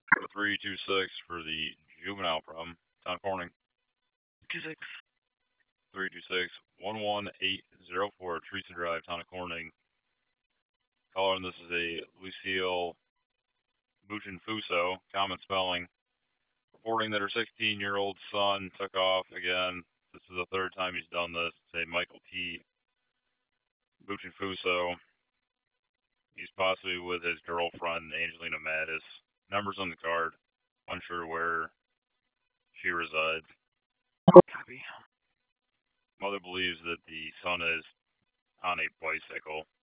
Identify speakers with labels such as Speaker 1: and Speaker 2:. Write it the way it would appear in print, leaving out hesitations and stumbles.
Speaker 1: 326 for the juvenile problem. Town Corning.
Speaker 2: 26.
Speaker 1: 326 11804 Teresa Drive, Town of Corning. Caller, and this is a Lucille Buchinfuso, common spelling, reporting that her 16-year-old son took off again. This is the third time he's done this. It's a Michael T. Buchinfuso. He's possibly with his girlfriend, Angelina Mattis. Numbers on the card. Unsure where she resides.
Speaker 2: Copy.
Speaker 1: Mother believes that the son is on a bicycle.